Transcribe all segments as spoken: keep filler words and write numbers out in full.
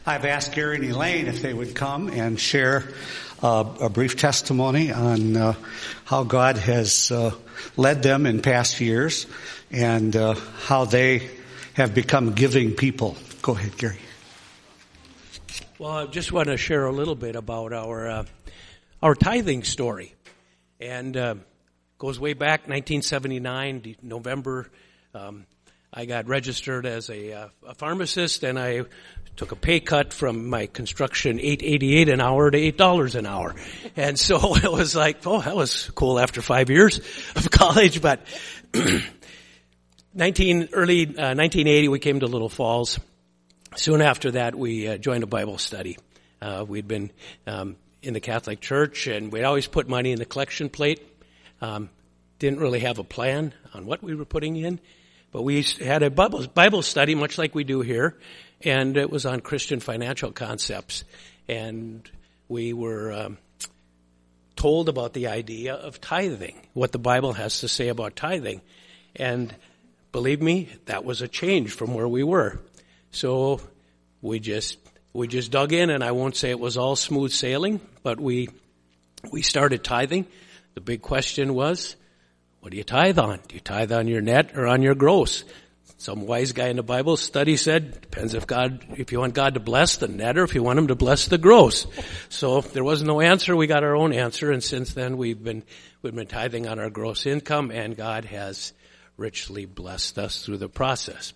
I've asked Gary and Elaine if they would come and share uh, a brief testimony on uh, how God has uh, led them in past years and uh, how they have become giving people. Go ahead, Gary. Well, I just want to share a little bit about our uh, our tithing story, and uh, goes way back, nineteen seventy-nine, November. Um, I got registered as a, uh, a pharmacist, and I took a pay cut from my construction eight eighty-eight an hour to eight dollars an hour. And so it was like, oh, that was cool after five years of college. But nineteen early uh, nineteen eighty, we came to Little Falls. Soon after that, we uh, joined a Bible study. Uh, we'd been um, in the Catholic Church, and we'd always put money in the collection plate. Um, didn't really have a plan on what we were putting in. But we had a Bible, Bible study, much like we do here, and it was on Christian financial concepts. And we were um, told about the idea of tithing, what the Bible has to say about tithing. And believe me, that was a change from where we were. So we just we just dug in, and I won't say it was all smooth sailing, but we we started tithing. The big question was, what do you tithe on? Do you tithe on your net or on your gross? Some wise guy in the Bible study said, depends if God, if you want God to bless the net or if you want him to bless the gross. So there was no answer. We got our own answer, and since then we've been we've been tithing on our gross income, and God has richly blessed us through the process.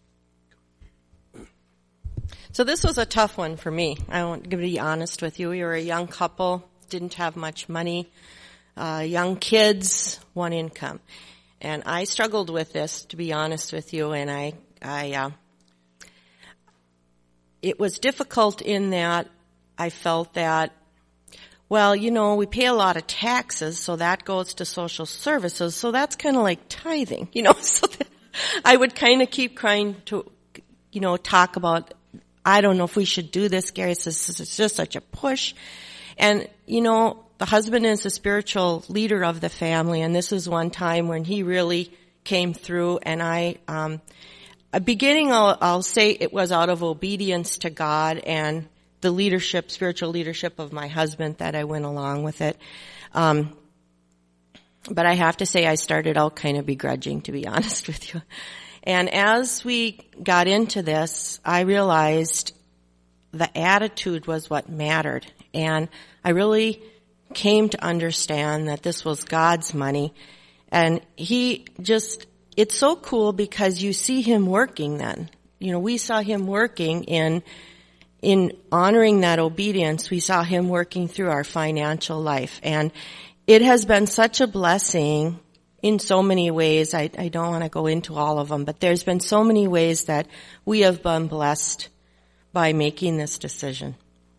So this was a tough one for me. I want to be honest with you. We were a young couple, didn't have much money. Uh, young kids, one income. And I struggled with this, to be honest with you, and I, I, uh, it was difficult in that I felt that, well, you know, we pay a lot of taxes, so that goes to social services, so that's kind of like tithing, you know, so that I would kind of keep trying to, you know, talk about, I don't know if we should do this, Gary says it's just such a push. And, you know, the husband is the spiritual leader of the family, and this is one time when he really came through. And I, um, a beginning, I'll, I'll say it was out of obedience to God and the leadership, spiritual leadership of my husband that I went along with it. Um, but I have to say I started out kind of begrudging, to be honest with you. And as we got into this, I realized the attitude was what mattered. And I really came to understand that this was God's money. And he just, it's so cool because you see him working then. You know, we saw him working in, in honoring that obedience. We saw him working through our financial life. And it has been such a blessing in so many ways. I, I don't want to go into all of them, but there's been so many ways that we have been blessed by making this decision.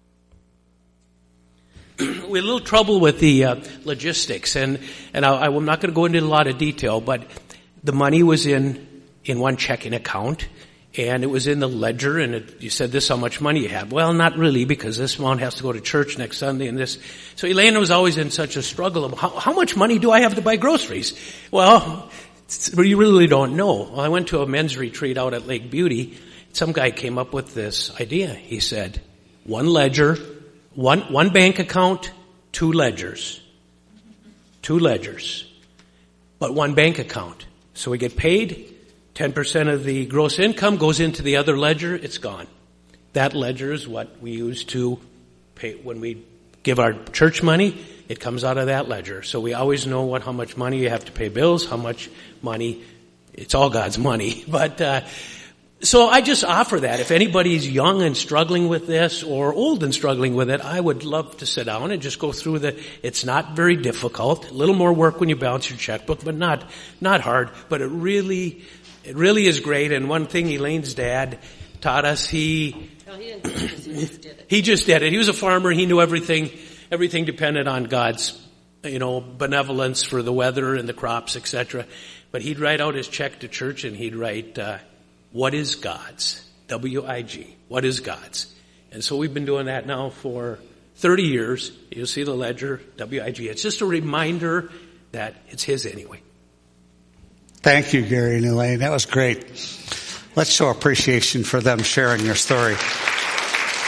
We had a little trouble with the uh, logistics, and and I, I'm not going to go into a lot of detail, but the money was in in one checking account, and it was in the ledger, and it, you said, this is how much money you have. Well, not really, because this amount has to go to church next Sunday, and this. So Elaine was always in such a struggle of, how, how much money do I have to buy groceries? Well, you really don't know. Well, I went to a men's retreat out at Lake Beauty. Some guy came up with this idea. He said, one ledger, one one bank account, two ledgers. Two ledgers. But one bank account. So we get paid, ten percent of the gross income goes into the other ledger, it's gone. That ledger is what we use to pay when we give our church money, it comes out of that ledger. So we always know what how much money you have to pay bills, how much money, it's all God's money. But uh So I just offer that. If anybody's young and struggling with this or old and struggling with it, I would love to sit down and just go through the, it's not very difficult. A little more work when you balance your checkbook, but not, not hard. But it really, it really is great. And one thing Elaine's dad taught us, he, no, he didn't teach us, he just did it. He just did it. He was a farmer. He knew everything, everything depended on God's, you know, benevolence for the weather and the crops, et cetera. But he'd write out his check to church and he'd write, uh, what is God's? W I G. What is God's? And so we've been doing that now for thirty years. You'll see the ledger, W I G. It's just a reminder that it's his anyway. Thank you, Gary and Elaine. That was great. Let's show appreciation for them sharing their story.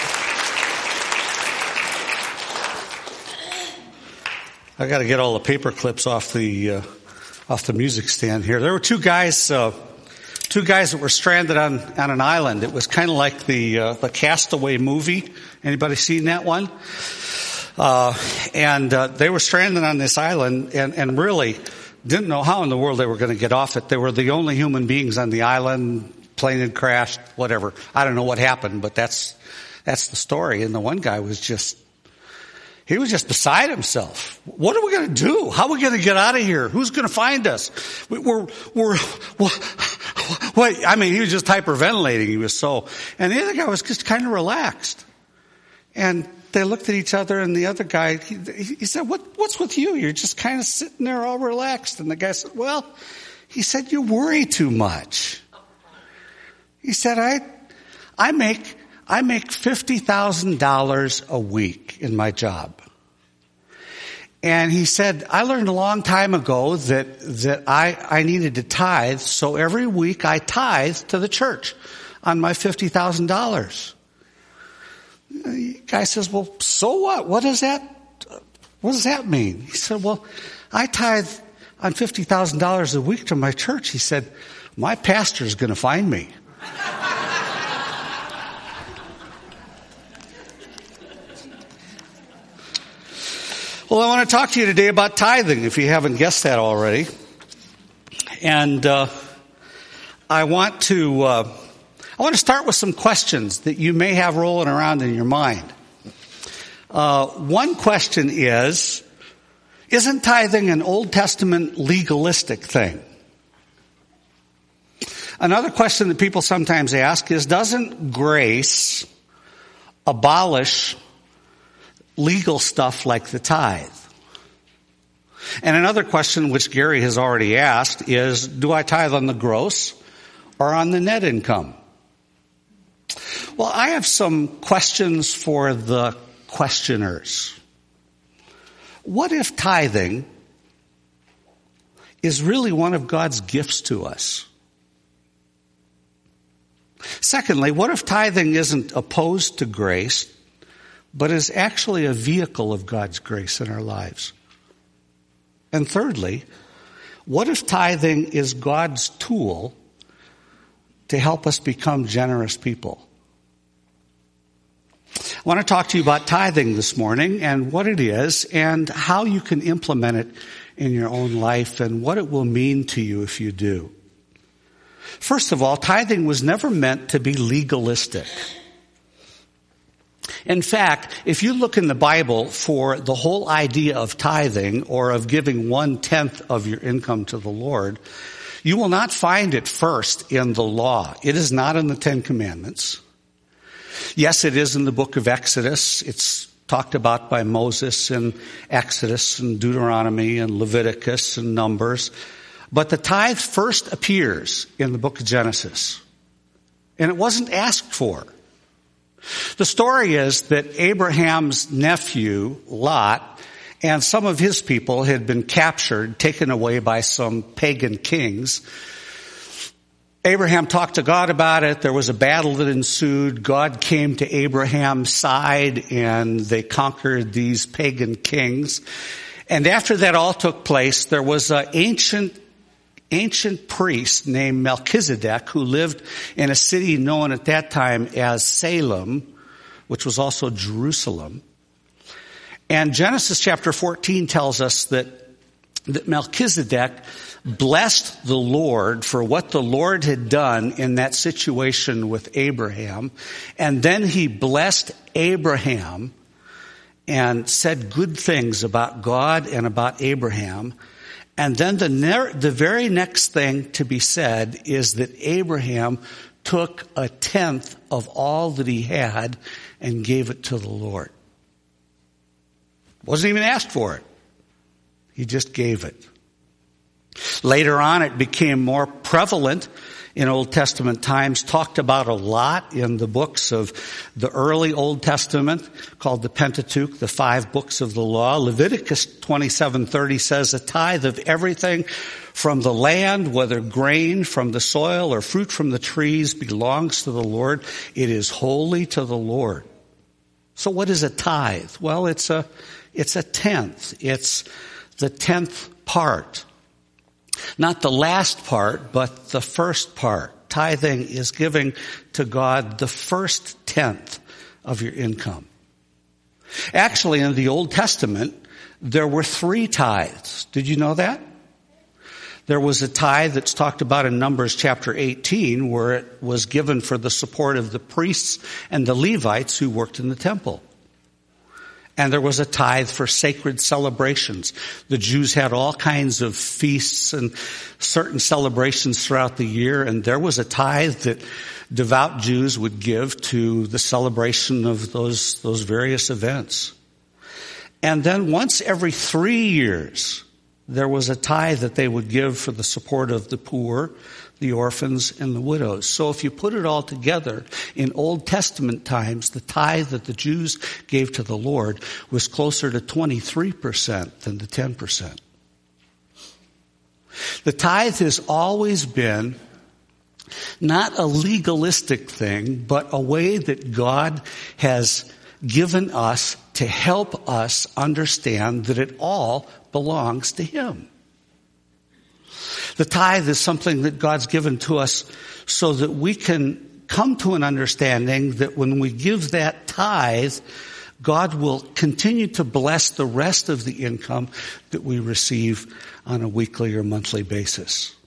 I got to get all the paper clips off the uh, off the music stand here. There were two guys, uh, two guys that were stranded on on an island. It was kind of like the uh, the Castaway movie. Anybody seen that one? Uh, and uh, they were stranded on this island, and, and really didn't know how in the world they were going to get off it. They were the only human beings on the island. Plane had crashed, whatever. I don't know what happened, but that's that's the story. And the one guy was just. He was just beside himself. What are we going to do? How are we going to get out of here? Who's going to find us? We, we're, we're, what? I mean, he was just hyperventilating. He was so, and the other guy was just kind of relaxed. And they looked at each other, and the other guy, he, he said, what, what's with you? You're just kind of sitting there all relaxed. And the guy said, well, he said, you worry too much. He said, I, I make, I make fifty thousand dollars a week in my job. And he said, I learned a long time ago that, that I, I needed to tithe, so every week I tithe to the church on my fifty thousand dollars. The guy says, well, so what? What does that, what does that mean? He said, well, I tithe on fifty thousand dollars a week to my church. He said, my pastor's going to find me. Well, I want to talk to you today about tithing, if you haven't guessed that already. And uh, I want to uh, I want to start with some questions that you may have rolling around in your mind. Uh, one question is, isn't tithing an Old Testament legalistic thing? Another question that people sometimes ask is, doesn't grace abolish legal stuff like the tithe? And another question which Gary has already asked is, do I tithe on the gross or on the net income? Well, I have some questions for the questioners. What if tithing is really one of God's gifts to us? Secondly, what if tithing isn't opposed to grace, but is actually a vehicle of God's grace in our lives? And thirdly, what if tithing is God's tool to help us become generous people? I want to talk to you about tithing this morning and what it is and how you can implement it in your own life and what it will mean to you if you do. First of all, tithing was never meant to be legalistic. In fact, if you look in the Bible for the whole idea of tithing or of giving one-tenth of your income to the Lord, you will not find it first in the law. It is not in the Ten Commandments. Yes, it is in the book of Exodus. It's talked about by Moses in Exodus and Deuteronomy and Leviticus and Numbers. But the tithe first appears in the book of Genesis. And it wasn't asked for. The story is that Abraham's nephew, Lot, and some of his people had been captured, taken away by some pagan kings. Abraham talked to God about it. There was a battle that ensued. God came to Abraham's side and they conquered these pagan kings. And after that all took place, there was an ancient ancient priest named Melchizedek who lived in a city known at that time as Salem, which was also Jerusalem. And Genesis chapter fourteen tells us that, that Melchizedek blessed the Lord for what the Lord had done in that situation with Abraham. And then he blessed Abraham and said good things about God and about Abraham. And then the, ne- the very next thing to be said is that Abraham took a tenth of all that he had and gave it to the Lord. Wasn't even asked for it. He just gave it. Later on, it became more prevalent in Old Testament times, talked about a lot in the books of the early Old Testament called the Pentateuch, the five books of the law. Leviticus twenty-seven thirty says a tithe of everything from the land, whether grain from the soil or fruit from the trees, belongs to the Lord. It is holy to the Lord. So what is a tithe? Well, it's a, it's a tenth. It's the tenth part. Not the last part, but the first part. Tithing is giving to God the first tenth of your income. Actually, in the Old Testament, there were three tithes. Did you know that? There was a tithe that's talked about in Numbers chapter eighteen, where it was given for the support of the priests and the Levites who worked in the temple. And there was a tithe for sacred celebrations. The Jews had all kinds of feasts and certain celebrations throughout the year, and there was a tithe that devout Jews would give to the celebration of those, those various events. And then once every three years, there was a tithe that they would give for the support of the poor, the orphans, and the widows. So if you put it all together, in Old Testament times, the tithe that the Jews gave to the Lord was closer to twenty-three percent than the ten percent. The tithe has always been not a legalistic thing, but a way that God has given us to help us understand that it all belongs to Him. The tithe is something that God's given to us so that we can come to an understanding that when we give that tithe, God will continue to bless the rest of the income that we receive on a weekly or monthly basis.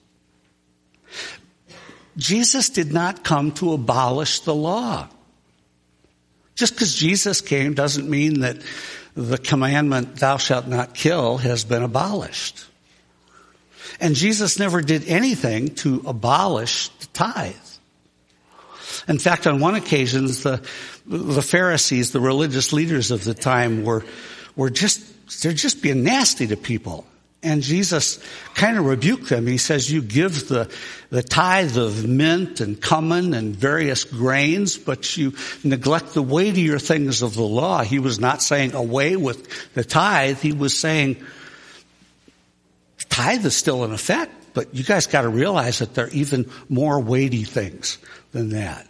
Jesus did not come to abolish the law. Just because Jesus came doesn't mean that the commandment, thou shalt not kill, has been abolished. And Jesus never did anything to abolish the tithe. In fact, on one occasion, the, the Pharisees, the religious leaders of the time, were, were just, they're just being nasty to people. And Jesus kind of rebuked them. He says, you give the, the tithe of mint and cumin and various grains, but you neglect the weightier things of the law. He was not saying away with the tithe. He was saying, tithe is still in effect, but you guys got to realize that there are even more weighty things than that.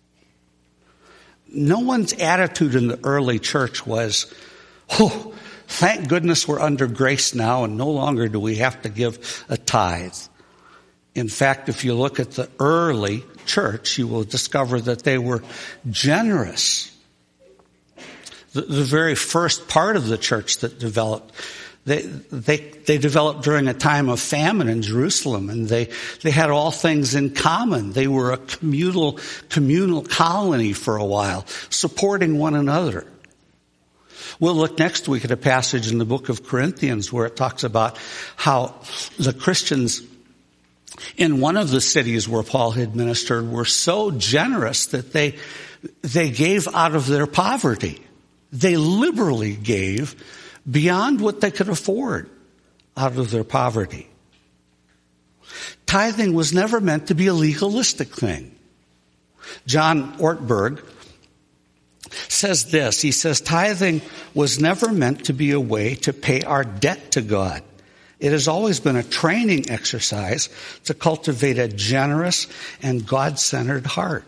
No one's attitude in the early church was, oh, thank goodness we're under grace now and no longer do we have to give a tithe. In fact, if you look at the early church, you will discover that they were generous. The, the very first part of the church that developed They, they, they developed during a time of famine in Jerusalem, and they, they had all things in common. They were a communal, communal colony for a while, supporting one another. We'll look next week at a passage in the book of Corinthians where it talks about how the Christians in one of the cities where Paul had ministered were so generous that they, they gave out of their poverty. They liberally gave beyond what they could afford out of their poverty. Tithing was never meant to be a legalistic thing. John Ortberg says this. He says, tithing was never meant to be a way to pay our debt to God. It has always been a training exercise to cultivate a generous and God-centered heart.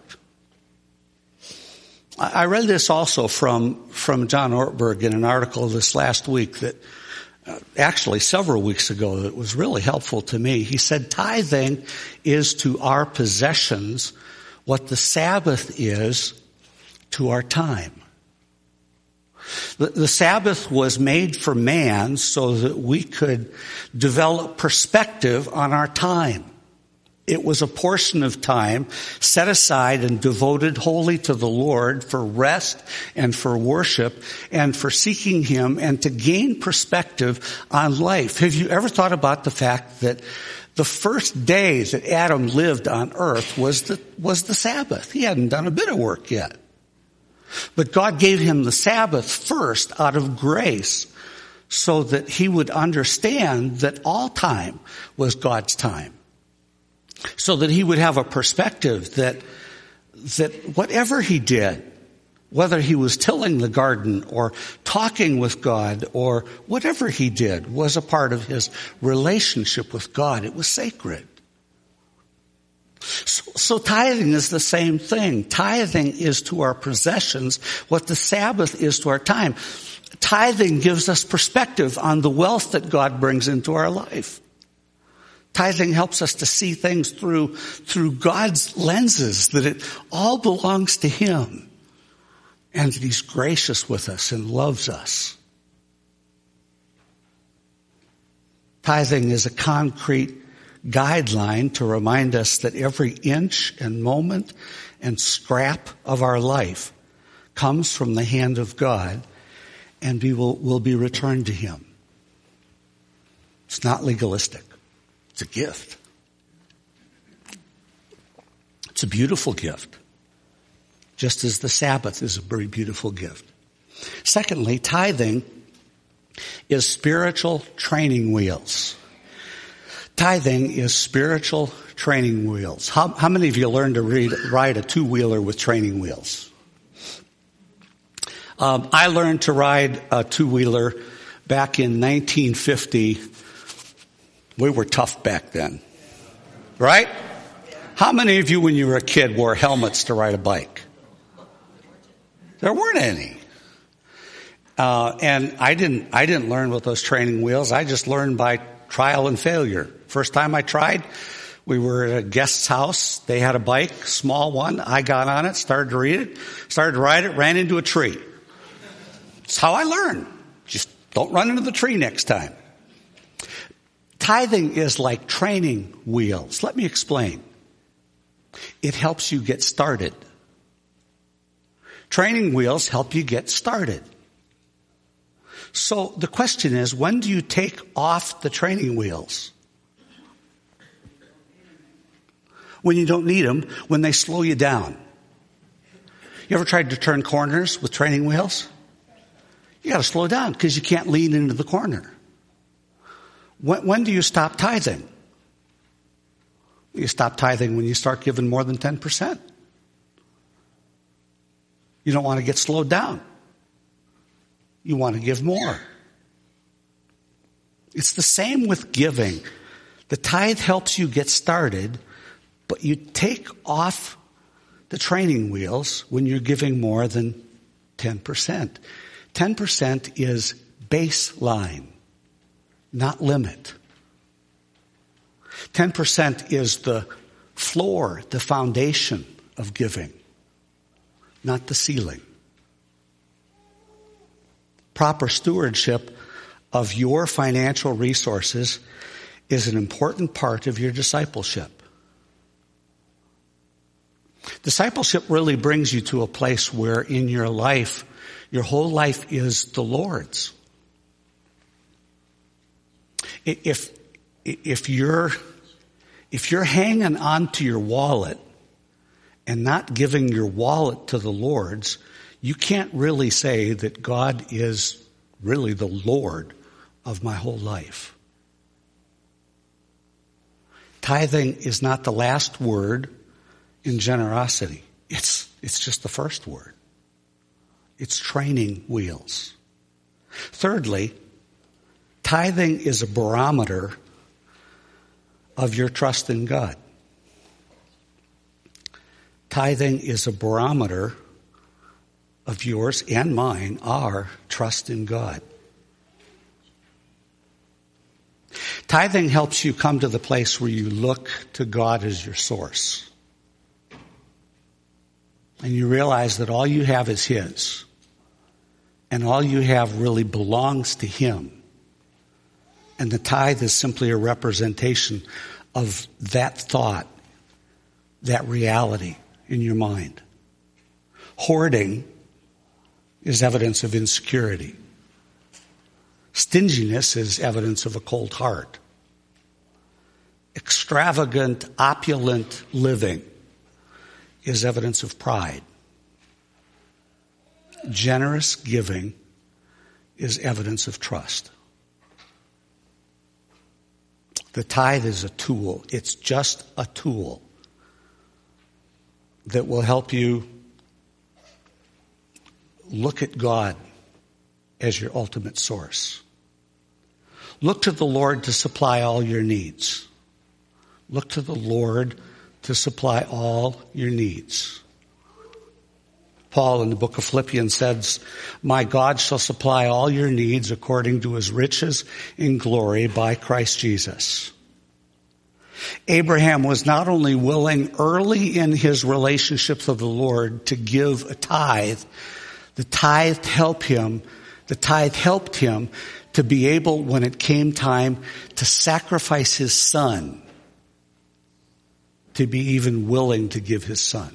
I read this also from, from John Ortberg in an article this last week that, uh, actually several weeks ago, that was really helpful to me. He said, tithing is to our possessions what the Sabbath is to our time. The, the Sabbath was made for man so that we could develop perspective on our time. It was a portion of time set aside and devoted wholly to the Lord for rest and for worship and for seeking Him and to gain perspective on life. Have you ever thought about the fact that the first day that Adam lived on earth was the, was the Sabbath? He hadn't done a bit of work yet. But God gave him the Sabbath first out of grace so that he would understand that all time was God's time. So that he would have a perspective that, that whatever he did, whether he was tilling the garden or talking with God or whatever he did was a part of his relationship with God. It was sacred. So, so tithing is the same thing. Tithing is to our possessions what the Sabbath is to our time. Tithing gives us perspective on the wealth that God brings into our life. Tithing helps us to see things through, through God's lenses, that it all belongs to Him, and that He's gracious with us and loves us. Tithing is a concrete guideline to remind us that every inch and moment and scrap of our life comes from the hand of God and we will, will be returned to Him. It's not legalistic. It's a gift. It's a beautiful gift, just as the Sabbath is a very beautiful gift. Secondly, tithing is spiritual training wheels. Tithing is spiritual training wheels. How, how many of you learned to read, ride a two-wheeler with training wheels? Um, I learned to ride a two-wheeler back in nineteen fifty. We were tough back then, right? How many of you, when you were a kid, wore helmets to ride a bike? There weren't any. Uh, and I didn't, I didn't learn with those training wheels. I just learned by trial and failure. First time I tried, we were at a guest's house. They had a bike, small one. I got on it, started to read it, started to ride it, ran into a tree. That's how I learned. Just don't run into the tree next time. Tithing is like training wheels. Let me explain. It helps you get started. Training wheels help you get started. So the question is, when do you take off the training wheels? When you don't need them, when they slow you down. You ever tried to turn corners with training wheels? You got to slow down because you can't lean into the corner. When, when do you stop tithing? You stop tithing when you start giving more than ten percent. You don't want to get slowed down. You want to give more. It's the same with giving. The tithe helps you get started, but you take off the training wheels when you're giving more than ten percent. ten percent is baseline, not limit. ten percent is the floor, the foundation of giving, not the ceiling. Proper stewardship of your financial resources is an important part of your discipleship. Discipleship really brings you to a place where in your life, your whole life is the Lord's. If, if you're, if you're hanging on to your wallet and not giving your wallet to the Lord's, you can't really say that God is really the Lord of my whole life. Tithing is not the last word in generosity. It's, it's just the first word. It's training wheels. Thirdly, tithing is a barometer of your trust in God. Tithing is a barometer of yours and mine, our trust in God. Tithing helps you come to the place where you look to God as your source. And you realize that all you have is His. And all you have really belongs to Him. And the tithe is simply a representation of that thought, that reality in your mind. Hoarding is evidence of insecurity. Stinginess is evidence of a cold heart. Extravagant, opulent living is evidence of pride. Generous giving is evidence of trust. The tithe is a tool. It's just a tool that will help you look at God as your ultimate source. Look to the Lord to supply all your needs. Look to the Lord to supply all your needs. Paul in the book of Philippians says, my God shall supply all your needs according to his riches in glory by Christ Jesus. Abraham was not only willing early in his relationship with the Lord to give a tithe, the tithe helped him, the tithe helped him to be able, when it came time, to sacrifice his son, to be even willing to give his son.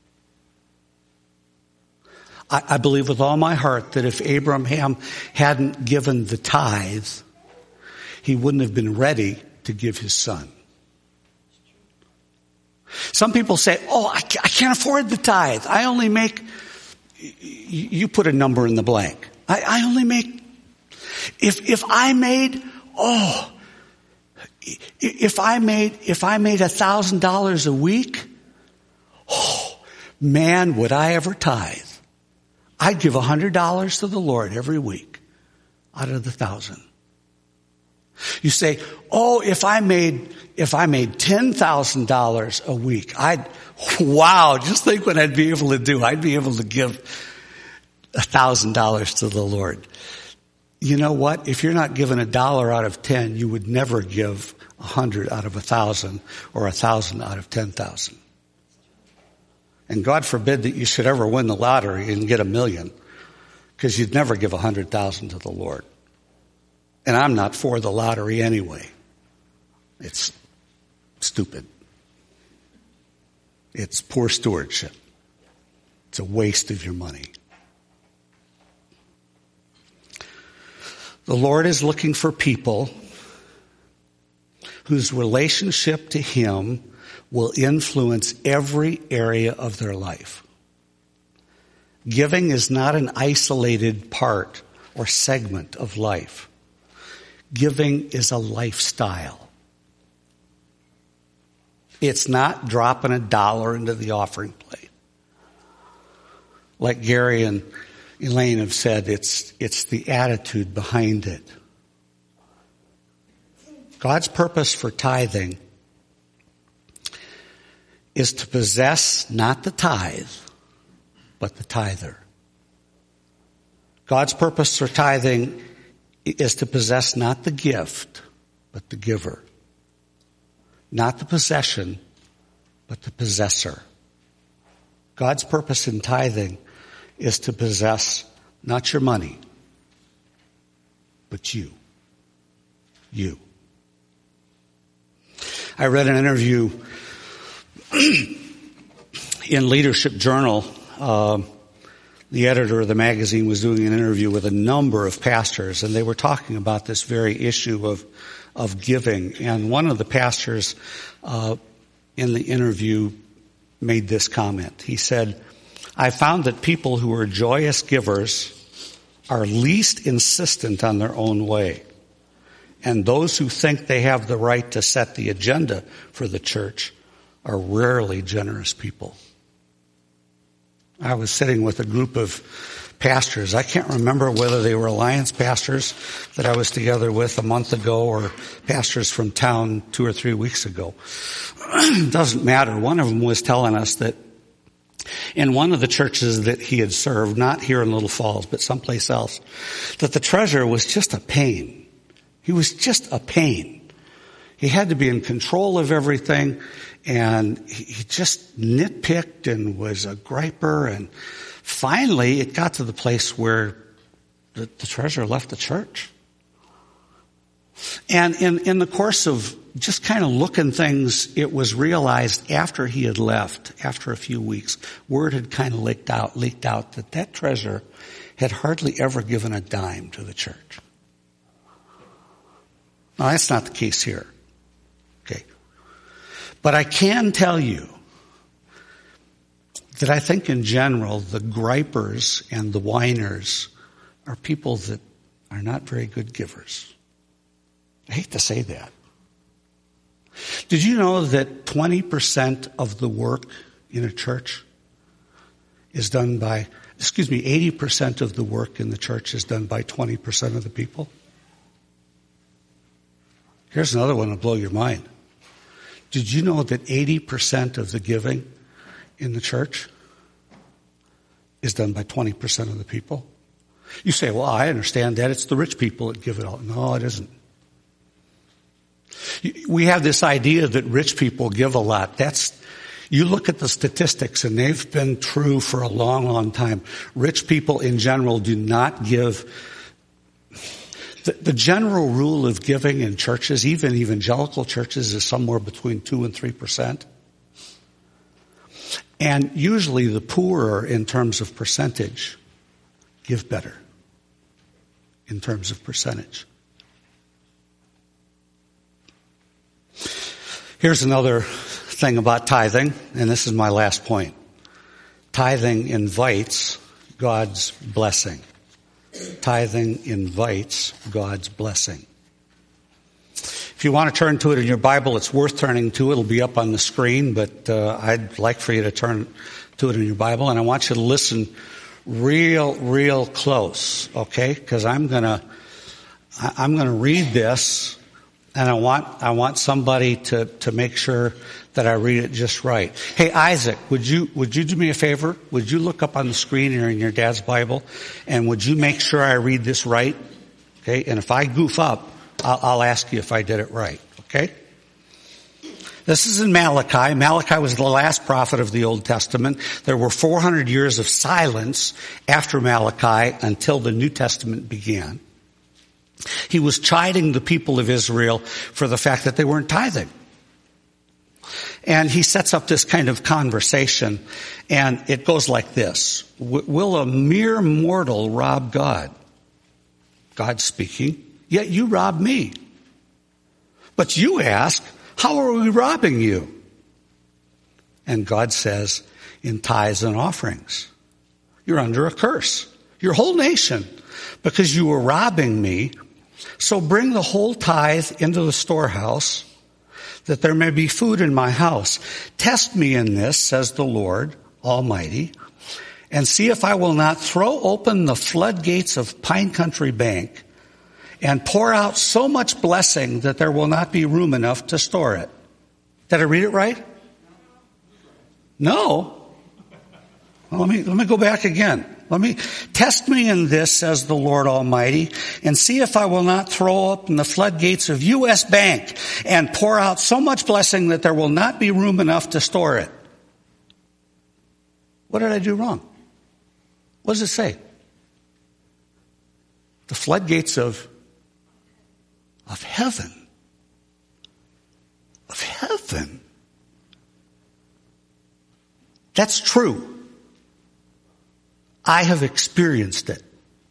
I, I believe with all my heart that if Abraham hadn't given the tithe, he wouldn't have been ready to give his son. Some people say, oh, I can't afford the tithe. I only make, you put a number in the blank. I, I only make, if, if I made, oh, if I made, if I made a thousand dollars a week, oh, man, would I ever tithe. I'd give a hundred dollars to the Lord every week out of the thousand. You say, oh, if I made, if I made ten thousand dollars a week, I'd, wow, just think what I'd be able to do. I'd be able to give a thousand dollars to the Lord. You know what? If you're not given a dollar out of ten, you would never give a hundred out of a thousand or a thousand out of ten thousand. And God forbid that you should ever win the lottery and get a million, because you'd never give a hundred thousand to the Lord. And I'm not for the lottery anyway. It's stupid. It's poor stewardship. It's a waste of your money. The Lord is looking for people whose relationship to him will influence every area of their life. Giving is not an isolated part or segment of life. Giving is a lifestyle. It's not dropping a dollar into the offering plate. Like Gary and Elaine have said, it's, it's the attitude behind it. God's purpose for tithing is to possess not the tithe, but the tither. God's purpose for tithing is to possess not the gift, but the giver. Not the possession, but the possessor. God's purpose in tithing is to possess not your money, but you. You. I read an interview in Leadership Journal. Uh, the editor of the magazine was doing an interview with a number of pastors, and they were talking about this very issue of of giving. And one of the pastors uh, in the interview made this comment. He said, I found that people who are joyous givers are least insistent on their own way. And those who think they have the right to set the agenda for the church are rarely generous people. I was sitting with a group of pastors. I can't remember whether they were Alliance pastors that I was together with a month ago or pastors from town two or three weeks ago. It doesn't matter. One of them was telling us that in one of the churches that he had served, not here in Little Falls, but someplace else, that the treasurer was just a pain. He was just a pain. He had to be in control of everything, and he just nitpicked and was a griper, and finally it got to the place where the, the treasurer left the church. And in, in the course of just kind of looking things, it was realized after he had left, after a few weeks, word had kind of leaked out, leaked out that that treasurer had hardly ever given a dime to the church. Now, that's not the case here. Okay. But I can tell you that I think in general, the gripers and the whiners are people that are not very good givers. I hate to say that. Did you know that twenty percent of the work in a church is done by, excuse me, eighty percent of the work in the church is done by twenty percent of the people? Here's another one that'll blow your mind. Did you know that eighty percent of the giving in the church is done by twenty percent of the people? You say, well, I understand that. It's the rich people that give it all. No, it isn't. We have this idea that rich people give a lot. That's, you look at the statistics and they've been true for a long, long time. Rich people in general do not give. The, the general rule of giving in churches, even evangelical churches, is somewhere between two and three percent. And usually the poorer in terms of percentage give better in terms of percentage. Here's another thing about tithing, and this is my last point. Tithing invites God's blessing. Tithing invites God's blessing. If you want to turn to it in your Bible, it's worth turning to. It'll be up on the screen, but uh, I'd like for you to turn to it in your Bible, and I want you to listen real, real close, okay? Because I'm gonna, I'm gonna read this. And I want, I want somebody to, to make sure that I read it just right. Hey, Isaac, would you, would you do me a favor? Would you look up on the screen here in your dad's Bible and would you make sure I read this right? Okay. And if I goof up, I'll, I'll ask you if I did it right. Okay. This is in Malachi. Malachi was the last prophet of the Old Testament. There were four hundred years of silence after Malachi until the New Testament began. He was chiding the people of Israel for the fact that they weren't tithing. And he sets up this kind of conversation, and it goes like this. Will a mere mortal rob God? God speaking, yet you rob me. But you ask, how are we robbing you? And God says, in tithes and offerings. You're under a curse, your whole nation, because you were robbing me. So bring the whole tithe into the storehouse, that there may be food in my house. Test me in this, says the Lord Almighty, and see if I will not throw open the floodgates of Pine Country Bank and pour out so much blessing that there will not be room enough to store it. Did I read it right? No. Well, let me, let me go back again. Let me test me in this, says the Lord Almighty, and see if I will not throw open the floodgates of U S Bank and pour out so much blessing that there will not be room enough to store it. What did I do wrong? What does it say? The floodgates of, of heaven. Of heaven. That's true. I have experienced it.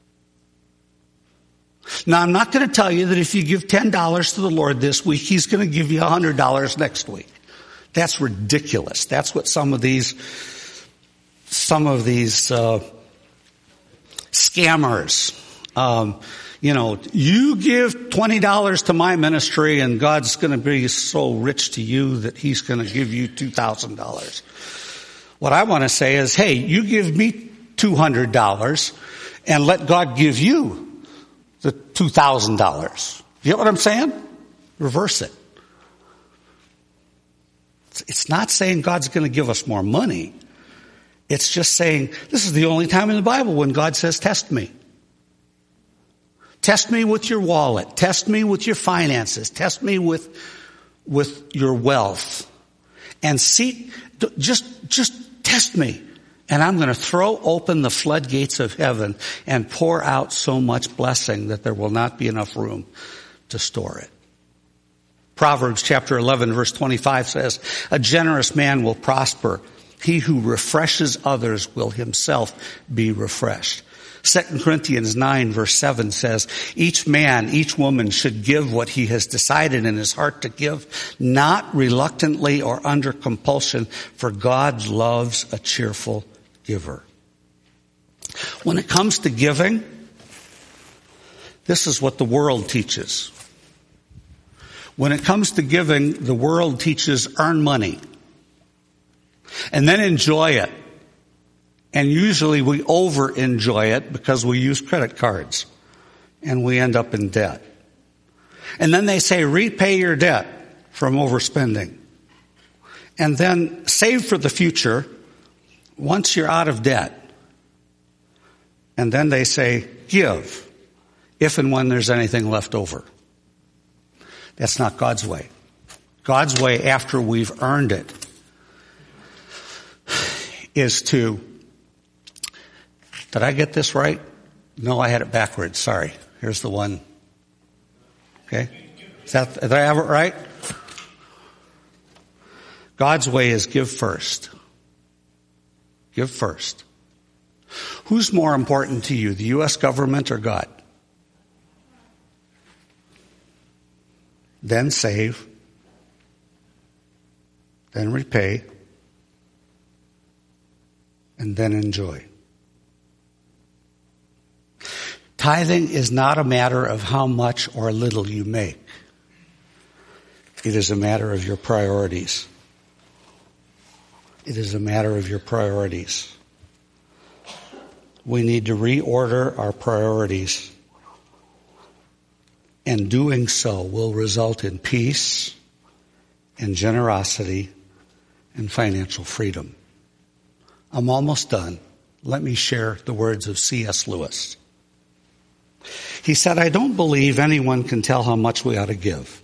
Now, I'm not going to tell you that if you give ten dollars to the Lord this week, He's going to give you one hundred dollars next week. That's ridiculous. That's what some of these, some of these, uh, scammers, um, you know, you give twenty dollars to my ministry and God's going to be so rich to you that He's going to give you two thousand dollars. What I want to say is, hey, you give me two hundred dollars and let God give you the two thousand dollars. You get what I'm saying? Reverse it. It's not saying God's going to give us more money. It's just saying this is the only time in the Bible when God says, test me. Test me with your wallet. Test me with your finances. Test me with, with your wealth. And see, just, just test me. And I'm going to throw open the floodgates of heaven and pour out so much blessing that there will not be enough room to store it. Proverbs chapter eleven verse twenty-five says, a generous man will prosper. He who refreshes others will himself be refreshed. Second Corinthians nine verse seven says, each man, each woman should give what he has decided in his heart to give, not reluctantly or under compulsion, for God loves a cheerful giver. When it comes to giving, this is what the world teaches. When it comes to giving, the world teaches earn money and then enjoy it. And usually we over enjoy it because we use credit cards and we end up in debt. And then they say repay your debt from overspending. and then save for the future once you're out of debt. And then they say, give, if and when there's anything left over. That's not God's way. God's way, after we've earned it, is to, did I get this right? No, I had it backwards. Sorry. Here's the one. Okay? Is that, did I have it right? God's way is give first. Give first. Who's more important to you, the U S government or God? Then save. Then repay. And then enjoy. Tithing is not a matter of how much or little you make. It is a matter of your priorities. It is a matter of your priorities. We need to reorder our priorities. And doing so will result in peace and generosity and financial freedom. I'm almost done. Let me share the words of C S Lewis. He said, I don't believe anyone can tell how much we ought to give.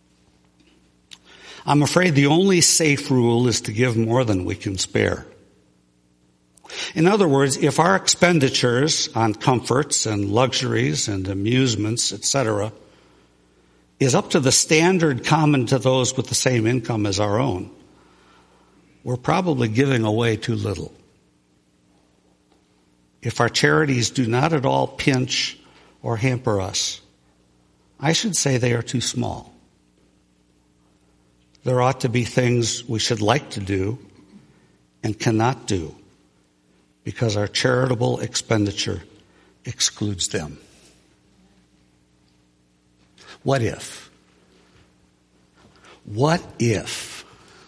I'm afraid the only safe rule is to give more than we can spare. In other words, if our expenditures on comforts and luxuries and amusements, et cetera, is up to the standard common to those with the same income as our own, we're probably giving away too little. If our charities do not at all pinch or hamper us, I should say they are too small. There ought to be things we should like to do and cannot do because our charitable expenditure excludes them. What if? What if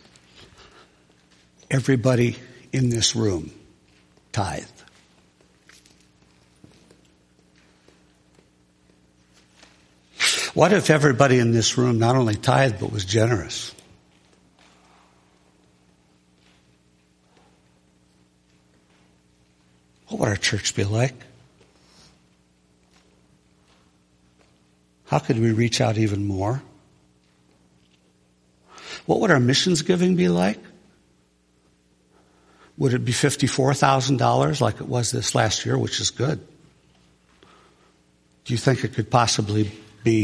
everybody in this room tithed? What if everybody in this room not only tithed but was generous? What would our church be like? How could we reach out even more? What would our missions giving be like? Would it be fifty-four thousand dollars like it was this last year, which is good? Do you think it could possibly be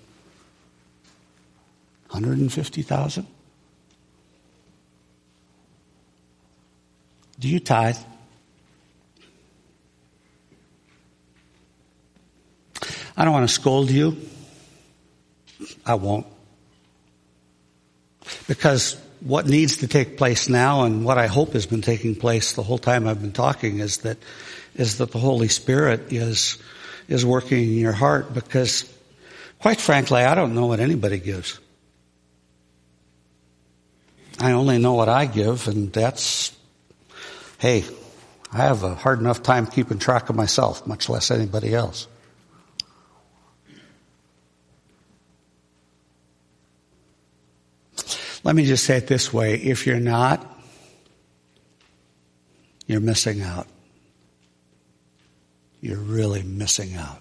one hundred fifty thousand dollars? Do you tithe? I don't want to scold you. I won't. Because what needs to take place now, and what I hope has been taking place the whole time I've been talking, is that is that the Holy Spirit is is working in your heart. Because, quite frankly, I don't know what anybody gives. I only know what I give, and that's, hey, I have a hard enough time keeping track of myself, much less anybody else. Let me just say it this way. If you're not, you're missing out. You're really missing out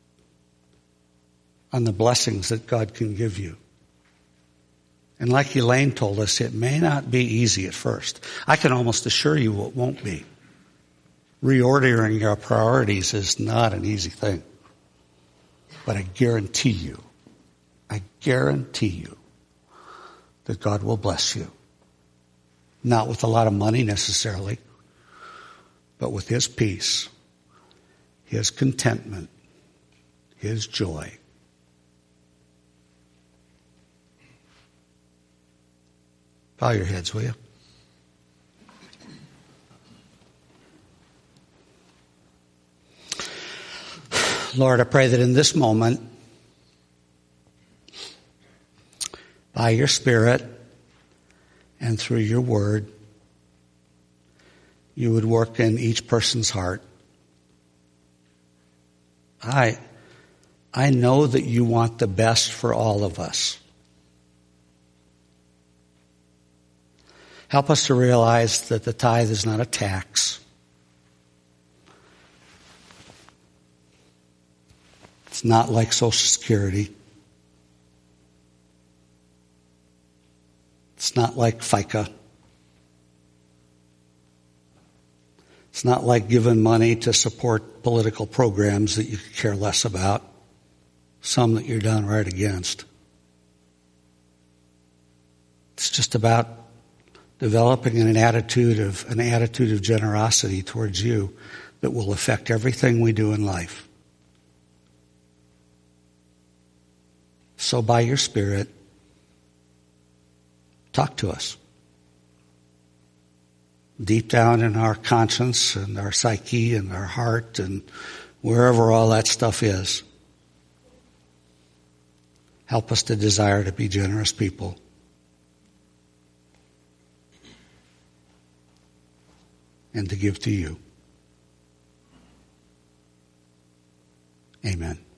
on the blessings that God can give you. And like Elaine told us, it may not be easy at first. I can almost assure you it won't be. Reordering your priorities is not an easy thing. But I guarantee you, I guarantee you, that God will bless you. Not with a lot of money necessarily, but with His peace, His contentment, His joy. Bow your heads, will you? Lord, I pray that in this moment, by your Spirit and through your word, you would work in each person's heart. I, I know that you want the best for all of us. Help us to realize that the tithe is not a tax. It's not like Social Security. It's not like FICA. It's not like giving money to support political programs that you could care less about, some that you're downright against. It's just about developing an attitude of an attitude of generosity towards you that will affect everything we do in life. So by your Spirit, talk to us. Deep down in our conscience and our psyche and our heart and wherever all that stuff is. Help us to desire to be generous people. And to give to you. Amen.